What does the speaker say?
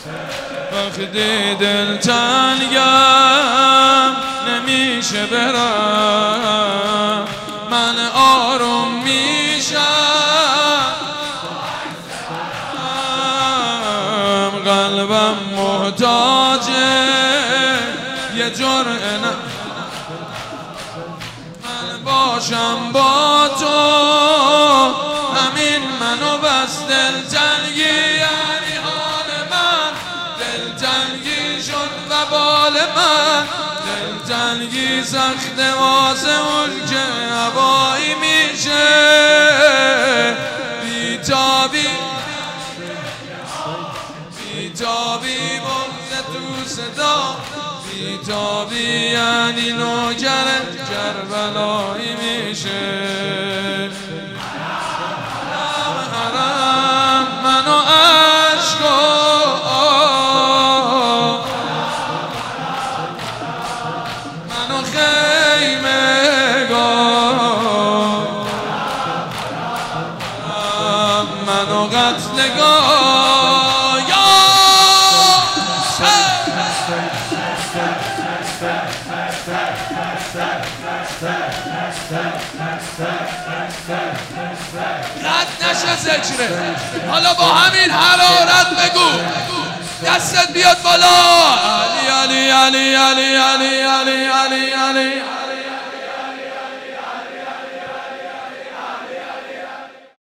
وقتی دل تنگم نمیشه برم، من آروم میشم، قلبم محتاجه یه جرعه من باشم با تو، همین منو بس دلتنگی یعنی حال من، دلتنگی شد وبال من، دلتنگی سخت واسه اون که هوایی میشه بیتابی، بیتابی بغض تو صدا، بیتابی یعنی نوکر کربلایی میشه. حرم منو عشقا منو خیمگاه منو قتلگاه یا رد نشه ذکره. حالا با همین حرارت بگو دستت بیاد بالا. علی علی علی علی علی علی علی علی